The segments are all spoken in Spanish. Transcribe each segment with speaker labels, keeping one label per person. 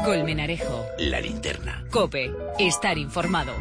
Speaker 1: Colmenarejo.
Speaker 2: La Linterna.
Speaker 1: COPE. Estar informado.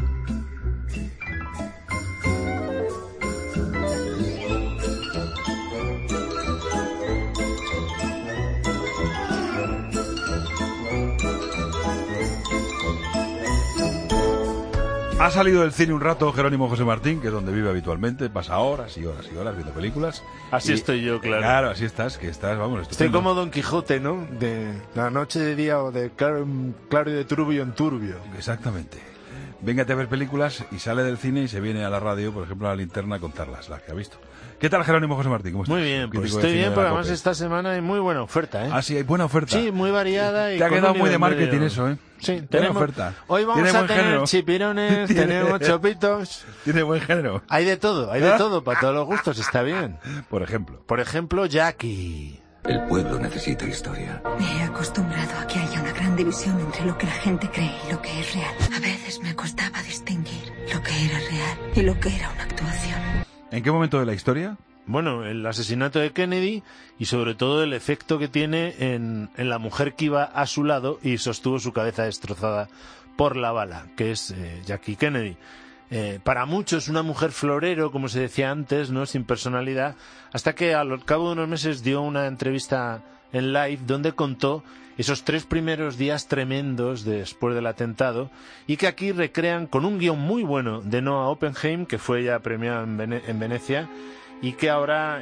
Speaker 3: Ha salido del cine un rato Jerónimo José Martín, que es donde vive habitualmente, pasa horas y horas y horas viendo películas.
Speaker 4: Así estoy yo, claro.
Speaker 3: Claro, así estás, vamos, estupendo.
Speaker 4: Estoy como Don Quijote, ¿no? De la noche de día o de claro y de turbio en turbio.
Speaker 3: Exactamente. Véngate a ver películas y sale del cine y se viene a la radio, por ejemplo, a La Linterna, a contarlas, las que ha visto. ¿Qué tal, Jerónimo José Martín? ¿Cómo estás?
Speaker 4: Muy bien, pues estoy bien, porque además esta semana hay muy buena oferta, ¿eh?
Speaker 3: Ah, sí, hay buena oferta.
Speaker 4: Sí, muy variada. Y
Speaker 3: te ha quedado muy de marketing eso, ¿eh?
Speaker 4: Sí,
Speaker 3: tenemos oferta.
Speaker 4: Hoy vamos a tener género. Chipirones, tenemos chopitos.
Speaker 3: Tiene buen género.
Speaker 4: Hay de todo, para todos los gustos, está bien.
Speaker 3: Por ejemplo,
Speaker 4: Jackie.
Speaker 2: El pueblo necesita historia.
Speaker 5: Me he acostumbrado a que haya una gran división entre lo que la gente cree y lo que es real. A veces me costaba distinguir lo que era real y lo que era una actuación.
Speaker 3: ¿En qué momento de la historia?
Speaker 4: Bueno, el asesinato de Kennedy y sobre todo el efecto que tiene en la mujer que iba a su lado y sostuvo su cabeza destrozada por la bala, que es Jackie Kennedy. Para muchos una mujer florero, como se decía antes, no, sin personalidad, hasta que al cabo de unos meses dio una entrevista en live donde contó esos 3 primeros días tremendos después del atentado y que aquí recrean con un guión muy bueno de Noah Oppenheim, que fue ya premiado en Venecia, y que ahora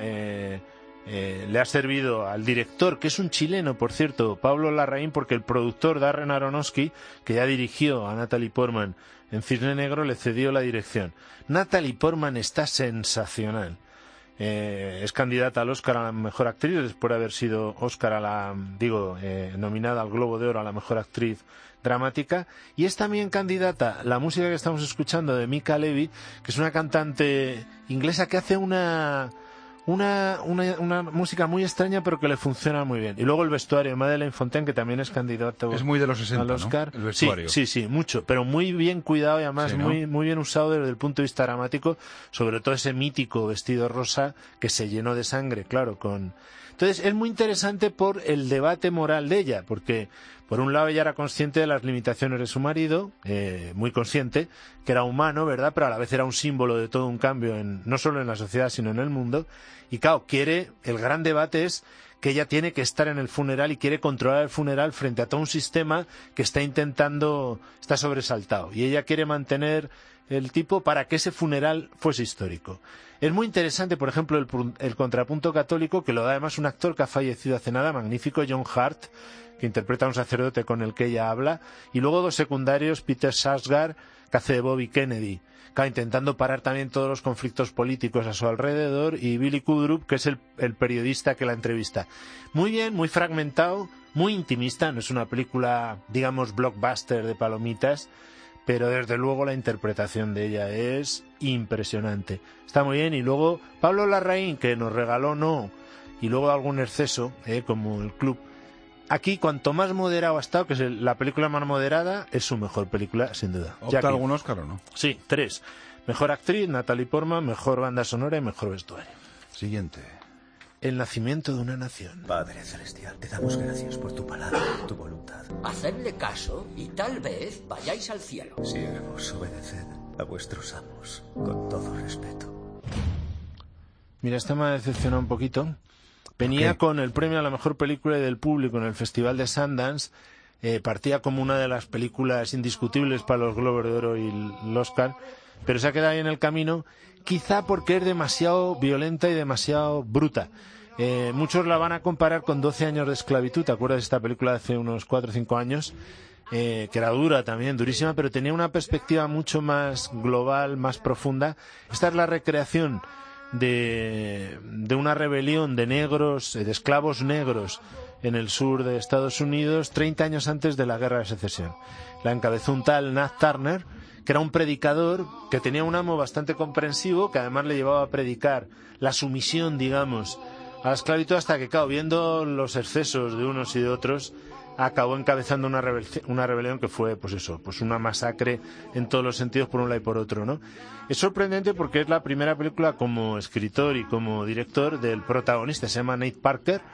Speaker 4: le ha servido al director, que es un chileno, por cierto, Pablo Larraín, porque el productor Darren Aronofsky, que ya dirigió a Natalie Portman en Cisne Negro, le cedió la dirección. Natalie Portman está sensacional. Es candidata al Oscar a la mejor actriz después de haber sido nominada al Globo de Oro a la mejor actriz dramática, y es también candidata la música que estamos escuchando de Mika Levy, que es una cantante inglesa que hace una música muy extraña pero que le funciona muy bien. Y luego el vestuario de Madeleine Fontaine, que también es candidato
Speaker 3: es muy de los 60,
Speaker 4: al Oscar,
Speaker 3: ¿no? El vestuario.
Speaker 4: Sí, mucho, pero muy bien cuidado y además, sí, ¿no? muy bien usado desde el punto de vista dramático, sobre todo ese mítico vestido rosa que se llenó de sangre, claro, Entonces es muy interesante por el debate moral de ella, porque por un lado ella era consciente de las limitaciones de su marido, muy consciente, que era humano, ¿verdad? Pero a la vez era un símbolo de todo un cambio, no solo en la sociedad, sino en el mundo. Y claro, el gran debate es que ella tiene que estar en el funeral y quiere controlar el funeral frente a todo un sistema que está sobresaltado. Y ella quiere mantener el tipo para que ese funeral fuese histórico. Es muy interesante, por ejemplo, el contrapunto católico, que lo da además un actor que ha fallecido hace nada, magnífico, John Hart, que interpreta a un sacerdote con el que ella habla, y luego 2 secundarios, Peter Sarsgaard, que hace de Bobby Kennedy, intentando parar también todos los conflictos políticos a su alrededor, y Billy Crudup, que es el periodista que la entrevista. Muy bien, muy fragmentado, muy intimista, no es una película, digamos, blockbuster de palomitas, pero desde luego la interpretación de ella es impresionante. Está muy bien. Y luego Pablo Larraín, que nos regaló No, y luego algún exceso, como El Club. Aquí, cuanto más moderado ha estado, que es la película más moderada, es su mejor película, sin duda.
Speaker 3: ¿Opta algún Oscar o no?
Speaker 4: Sí, 3. Mejor actriz, Natalie Portman, mejor banda sonora y mejor vestuario.
Speaker 3: Siguiente.
Speaker 4: El nacimiento de una nación.
Speaker 2: Padre Celestial, te damos gracias por tu palabra y tu voluntad.
Speaker 6: Hacedle caso y tal vez vayáis al cielo.
Speaker 2: Siervos, obedeced a vuestros amos con todo respeto.
Speaker 4: Mira, esta me ha decepcionado un poquito. Venía con el premio a la mejor película del público en el Festival de Sundance. Partía como una de las películas indiscutibles para los Globos de Oro y el Oscar, pero se ha quedado ahí en el camino, quizá porque es demasiado violenta y demasiado bruta. Muchos la van a comparar con 12 años de esclavitud. ¿Te acuerdas de esta película de hace unos 4 o 5 años? Que era dura también, durísima, pero tenía una perspectiva mucho más global, más profunda. Esta es la recreación de una rebelión de negros, de esclavos negros en el sur de Estados Unidos 30 años antes de la Guerra de Secesión. La encabezó un tal Nat Turner, que era un predicador que tenía un amo bastante comprensivo, que además le llevaba a predicar la sumisión, digamos, a la esclavitud, hasta que, claro, viendo los excesos de unos y de otros, acabó encabezando una rebelión que fue, pues una masacre en todos los sentidos, por un lado y por otro, ¿no? Es sorprendente porque es la primera película como escritor y como director del protagonista, se llama Nate Parker,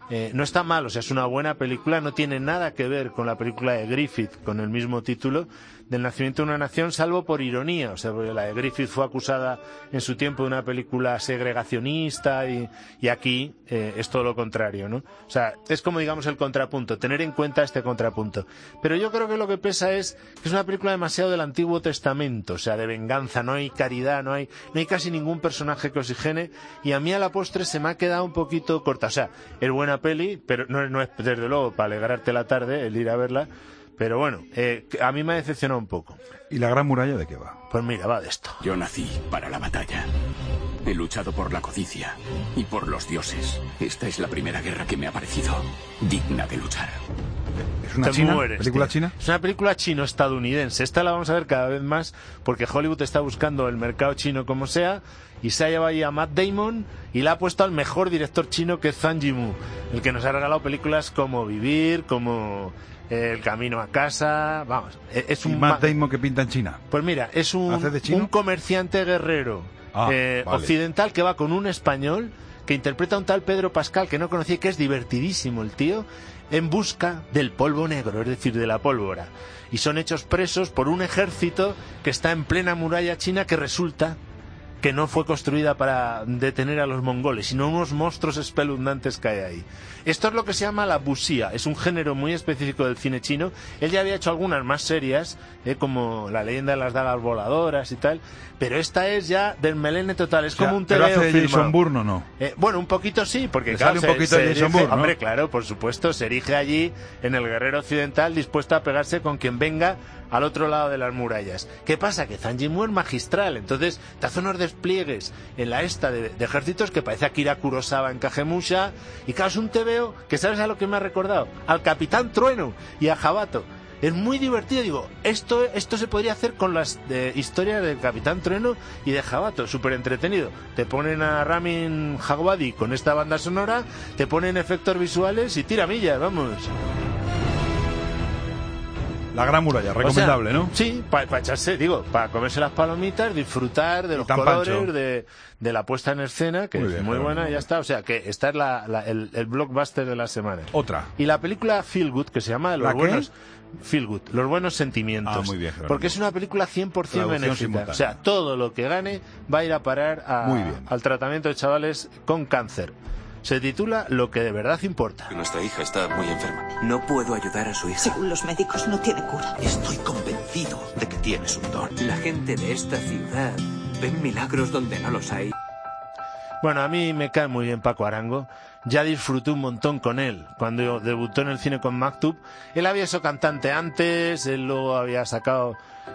Speaker 4: no está mal, o sea, es una buena película, no tiene nada que ver con la película de Griffith con el mismo título, del nacimiento de una nación, salvo por ironía, o sea, porque la de Griffith fue acusada en su tiempo de una película segregacionista y aquí es todo lo contrario, ¿no? O sea, es como, digamos, el contrapunto, tener en cuenta este contrapunto. Pero yo creo que lo que pesa es que es una película demasiado del Antiguo Testamento, o sea, de venganza, no hay caridad, no hay casi ningún personaje que oxigene, y a mí a la postre se me ha quedado un poquito corta. O sea, es buena peli, pero no es desde luego para alegrarte la tarde el ir a verla. Pero bueno, a mí me ha decepcionado un poco.
Speaker 3: ¿Y la Gran Muralla de qué va?
Speaker 4: Pues mira, va de esto.
Speaker 7: Yo nací para la batalla. He luchado por la codicia y por los dioses. Esta es la primera guerra que me ha parecido digna de luchar.
Speaker 3: ¿Es una película china?
Speaker 4: Es una película chino-estadounidense. Esta la vamos a ver cada vez más porque Hollywood está buscando el mercado chino como sea, y se ha llevado ahí a Matt Damon y la ha puesto al mejor director chino, que es Zhang Yimou, el que nos ha regalado películas como Vivir, como El camino a casa, vamos, es un...
Speaker 3: ¿Y Matt Damon que pinta en China?
Speaker 4: Pues mira, es un comerciante guerrero occidental que va con un español que interpreta a un tal Pedro Pascal que no conocía y que es divertidísimo el tío, en busca del polvo negro, es decir, de la pólvora. Y son hechos presos por un ejército que está en plena muralla china, que resulta que no fue construida para detener a los mongoles, sino unos monstruos espeluznantes que hay ahí. Esto es lo que se llama la wuxia, es un género muy específico del cine chino. Él ya había hecho algunas más serias, como La leyenda de las dagas voladoras y tal, pero esta es ya del melene total, es como un TVO
Speaker 3: ¿pero hace
Speaker 4: filmado.
Speaker 3: Jason Bourne o no?
Speaker 4: Bueno, un poquito sí, porque
Speaker 3: claro,
Speaker 4: sale
Speaker 3: un poquito de Jason Bourne, ¿no?
Speaker 4: Hombre, claro, por supuesto, se erige allí en el guerrero occidental dispuesto a pegarse con quien venga al otro lado de las murallas. ¿Qué pasa? Que Zhang Yimou es magistral, entonces te hace unos despliegues en la esta de ejércitos que parece Akira Kurosawa en Kagemusha, y claro, es un TVO que, ¿sabes a lo que me ha recordado? Al Capitán Trueno y a Jabato. Es muy divertido, digo, esto se podría hacer con las historias del Capitán Trueno y de Jabato, súper entretenido. Te ponen a Ramin Djawadi con esta banda sonora, te ponen efectos visuales y tira millas, vamos.
Speaker 3: La Gran Muralla, recomendable, ¿no?
Speaker 4: Sí, para echarse, para comerse las palomitas, disfrutar de los colores, de la puesta en escena, que es muy buena, y ya está. O sea, que esta es el blockbuster de la semana.
Speaker 3: Otra.
Speaker 4: Y la película Feel Good, que se llama Los buenos... Feel Good, los buenos sentimientos.
Speaker 3: Muy bien,
Speaker 4: porque es una película 100% benéfica. O sea, todo lo que gane va a ir a parar al tratamiento de chavales con cáncer. Se titula Lo que de verdad importa.
Speaker 8: Nuestra hija está muy enferma.
Speaker 6: No puedo ayudar a su hija.
Speaker 5: Según los médicos, no tiene cura.
Speaker 8: Estoy convencido de que tienes un don.
Speaker 6: La gente de esta ciudad ve milagros donde no los hay.
Speaker 4: Bueno, a mí me cae muy bien Paco Arango. Ya disfruté un montón con él cuando debutó en el cine con Maktub. Él había sido cantante antes, él luego había sacado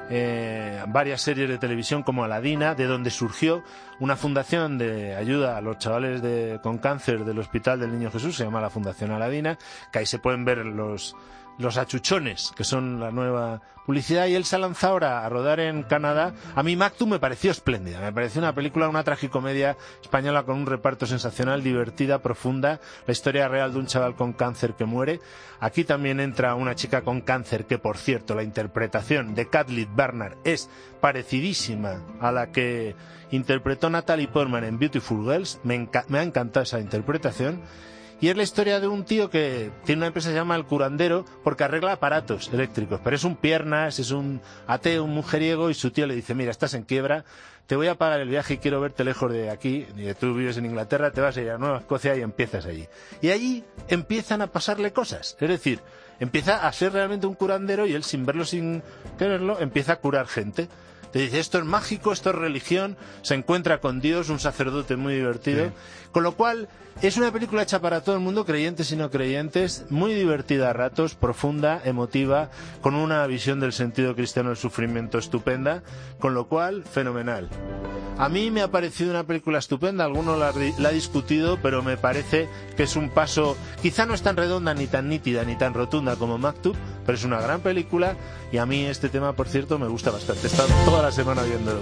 Speaker 4: varias series de televisión como Aladina, de donde surgió una fundación de ayuda a los chavales con cáncer del Hospital del Niño Jesús, se llama la Fundación Aladina, que ahí se pueden ver los achuchones, que son la nueva publicidad, y él se ha lanzado ahora a rodar en Canadá. A mí Maktub me pareció espléndida, me pareció una película, una tragicomedia española con un reparto sensacional, divertida, profunda, la historia real de un chaval con cáncer que muere. Aquí también entra una chica con cáncer que, por cierto, la interpretación de Kathleen Bernard es parecidísima a la que interpretó Natalie Portman en Beautiful Girls. Me ha encantado esa interpretación. Y es la historia de un tío que tiene una empresa que se llama El Curandero, porque arregla aparatos eléctricos, pero es un piernas, es un ateo, un mujeriego, y su tío le dice: mira, estás en quiebra, te voy a pagar el viaje y quiero verte lejos de aquí, y tú vives en Inglaterra, te vas a ir a Nueva Escocia y empiezas allí. Y allí empiezan a pasarle cosas, es decir, empieza a ser realmente un curandero, y él, sin verlo, sin quererlo, empieza a curar gente. Te dice, esto es mágico, esto es religión, se encuentra con Dios, un sacerdote muy divertido. Sí. Con lo cual, es una película hecha para todo el mundo, creyentes y no creyentes, muy divertida a ratos, profunda, emotiva, con una visión del sentido cristiano del sufrimiento estupenda, con lo cual, fenomenal. A mí me ha parecido una película estupenda, alguno la ha discutido, pero me parece que es un paso, quizá no es tan redonda, ni tan nítida, ni tan rotunda como Maktub, pero es una gran película, y a mí este tema, por cierto, me gusta bastante. He estado toda la semana viéndolo.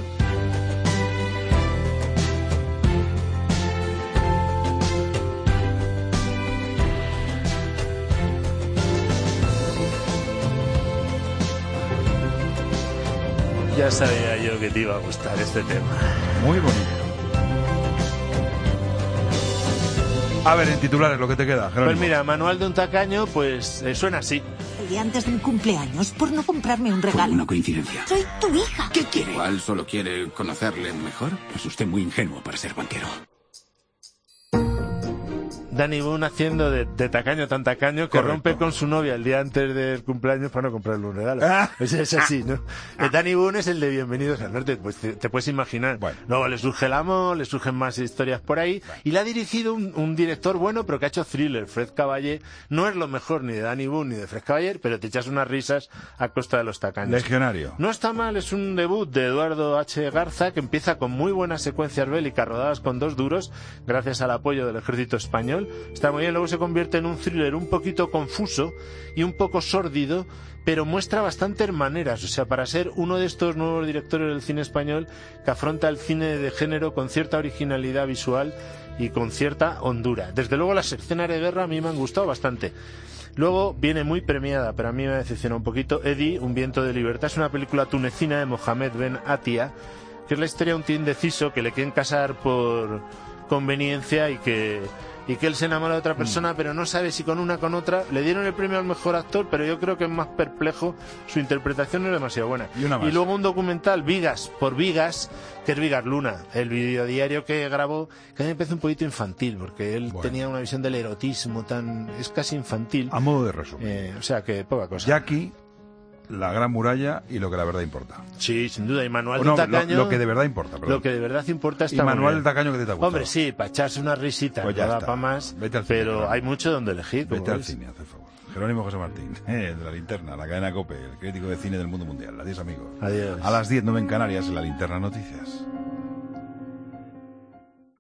Speaker 4: Ya sabía yo que te iba a gustar este tema.
Speaker 3: Muy bonito. A ver, en titulares, lo que te queda, Jerónimo.
Speaker 4: Pues mira, Manual de un tacaño, pues suena así.
Speaker 5: El día antes de mi cumpleaños, por no comprarme un regalo.
Speaker 7: Una coincidencia.
Speaker 5: Soy tu hija.
Speaker 7: ¿Qué quiere? Igual solo quiere conocerle mejor. Es usted muy ingenuo para ser banquero.
Speaker 4: Danny Boone haciendo de tacaño tan tacaño que
Speaker 3: Correcto.
Speaker 4: rompe con su novia el día antes del cumpleaños para no comprarle un regalo. Es así, ¿no? Danny Boone es el de Bienvenidos al Norte, pues te puedes imaginar.
Speaker 3: Bueno.
Speaker 4: Luego le surge el amor, le surgen más historias por ahí, y la ha dirigido un director bueno, pero que ha hecho thriller, Fred Caballé. No es lo mejor ni de Danny Boone ni de Fred Caballé, pero te echas unas risas a costa de los tacaños.
Speaker 3: Legionario.
Speaker 4: No está mal, es un debut de Eduardo H. Garza que empieza con muy buenas secuencias bélicas rodadas con 2 duros, gracias al apoyo del ejército español. Está muy bien, luego se convierte en un thriller un poquito confuso y un poco sórdido, pero muestra bastantes maneras, o sea, para ser uno de estos nuevos directores del cine español que afronta el cine de género con cierta originalidad visual y con cierta hondura. Desde luego las escenas de guerra a mí me han gustado bastante. Luego viene muy premiada, pero a mí me decepciona un poquito, Eddie, Un viento de libertad. Es una película tunecina de Mohamed Ben Atia, que es la historia de un tío indeciso que le quieren casar por conveniencia y que él se enamora de otra persona, pero no sabe si con una o con otra. Le dieron el premio al mejor actor, pero yo creo que es más perplejo. Su interpretación no es demasiado buena.
Speaker 3: Y
Speaker 4: luego un documental, Vigas por Vigas, que es Vigas Luna, el videodiario que grabó, que a mí me parece un poquito infantil, porque él tenía una visión del erotismo es casi infantil.
Speaker 3: A modo de resumen.
Speaker 4: O sea que poca cosa.
Speaker 3: Jackie, La Gran Muralla y Lo que la verdad importa.
Speaker 4: Sí, sin duda. Y Manual del Tacaño.
Speaker 3: Lo que de verdad importa, perdón.
Speaker 4: Lo que de verdad importa está
Speaker 3: y Manual
Speaker 4: muy bien.
Speaker 3: del Tacaño que te ha gustado.
Speaker 4: Hombre, sí, para echarse una risita,
Speaker 3: Pues
Speaker 4: no
Speaker 3: ya
Speaker 4: da
Speaker 3: está.
Speaker 4: para más,
Speaker 3: Vete al cine,
Speaker 4: pero
Speaker 3: Jerónimo.
Speaker 4: hay mucho donde elegir. como
Speaker 3: Vete al
Speaker 4: ves.
Speaker 3: cine, haz el favor. Jerónimo José Martín, de La Linterna, la cadena COPE, el crítico de cine del mundo mundial. Adiós, amigos.
Speaker 4: Adiós.
Speaker 3: A las 10, 9 en Canarias, en La Linterna Noticias.